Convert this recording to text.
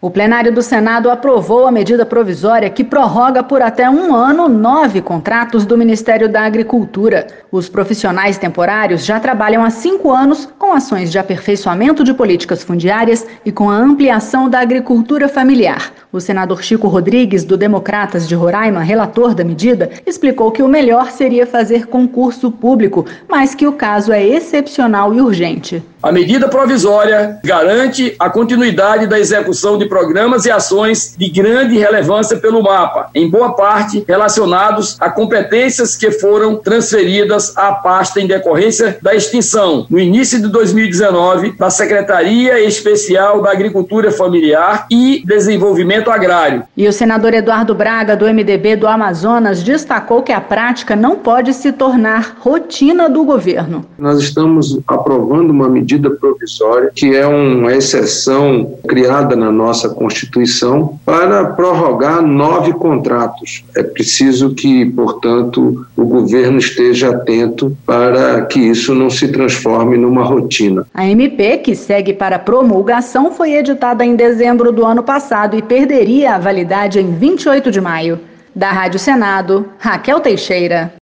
O plenário do Senado aprovou a medida provisória que prorroga por até 1 ano 9 contratos do Ministério da Agricultura. Os profissionais temporários já trabalham há 5 anos com ações de aperfeiçoamento de políticas fundiárias e com a ampliação da agricultura familiar. O senador Chico Rodrigues, do Democratas de Roraima, relator da medida, explicou que o melhor seria fazer concurso público, mas que o caso é excepcional e urgente. A medida provisória garante a continuidade da execução de programas e ações de grande relevância pelo MAPA, em boa parte relacionados a competências que foram transferidas à pasta em decorrência da extinção, no início de 2019, da Secretaria Especial da Agricultura Familiar e Desenvolvimento Agrário. E o senador Eduardo Braga, do MDB do Amazonas, destacou que a prática não pode se tornar rotina do governo. Nós estamos aprovando uma medida provisória, que é uma exceção criada na nossa Constituição para prorrogar 9 contratos. É preciso que, portanto, o governo esteja atento para que isso não se transforme numa rotina. A MP, que segue para promulgação, foi editada em dezembro do ano passado e perderia a validade em 28 de maio. Da Rádio Senado, Raquel Teixeira.